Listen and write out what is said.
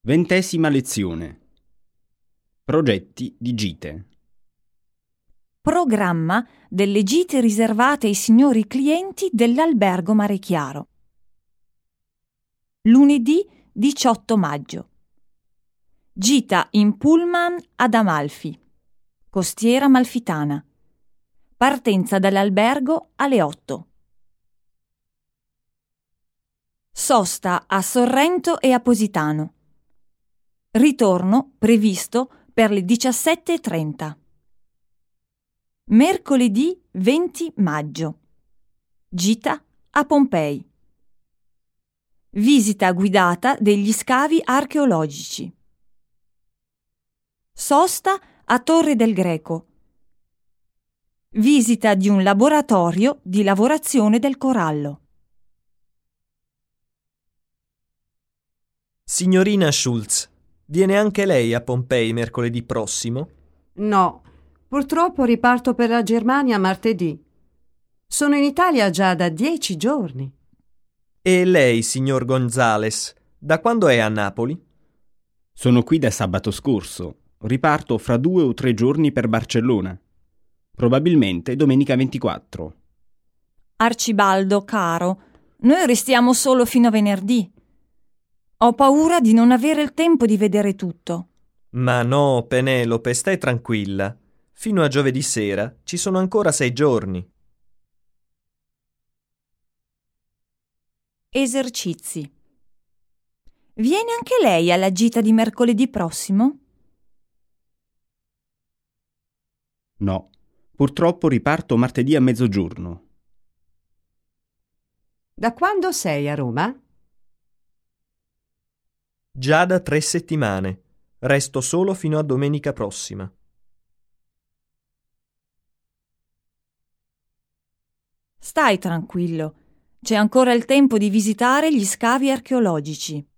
20ª lezione. Progetti di gite. Programma delle gite riservate ai signori clienti dell'Albergo Mare Chiaro. Lunedì 18 maggio. Gita in pullman ad Amalfi, Costiera Amalfitana. Partenza dall'albergo alle 8. Sosta a Sorrento e a Positano. Ritorno previsto per le 17:30. Mercoledì 20 maggio. Gita a Pompei. Visita guidata degli scavi archeologici. Sosta a Torre del Greco. Visita di un laboratorio di lavorazione del corallo. Signorina Schultz, viene anche lei a Pompei mercoledì prossimo? No, purtroppo riparto per la Germania martedì. Sono in Italia già da 10 giorni. E lei, signor Gonzales, da quando è a Napoli? Sono qui da sabato scorso. Riparto fra 2 o 3 giorni per Barcellona. Probabilmente domenica 24. Arcibaldo, caro, noi restiamo solo fino a venerdì. Ho paura di non avere il tempo di vedere tutto. Ma no, Penelope, stai tranquilla. Fino a giovedì sera ci sono ancora 6 giorni. Esercizi. Viene anche lei alla gita di mercoledì prossimo? No, purtroppo riparto martedì a mezzogiorno. Da quando sei a Roma? Già da 3 settimane. Resto solo fino a domenica prossima. Stai tranquillo, c'è ancora il tempo di visitare gli scavi archeologici.